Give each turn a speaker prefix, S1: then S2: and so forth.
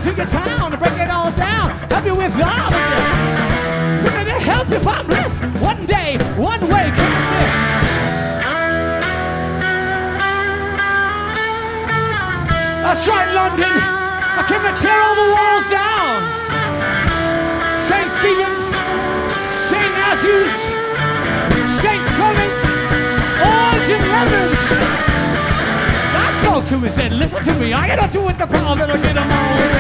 S1: to your town to break it all down. Help you with all of this. We're gonna help you find bliss. One day, one way, can't miss. That's right, London. I came to tear all the walls down. St. Stephen's, St. Matthew's, St. Clements, Orange and Lemons. I spoke to him and said, listen to me, I got to do with the power that'll get them all in.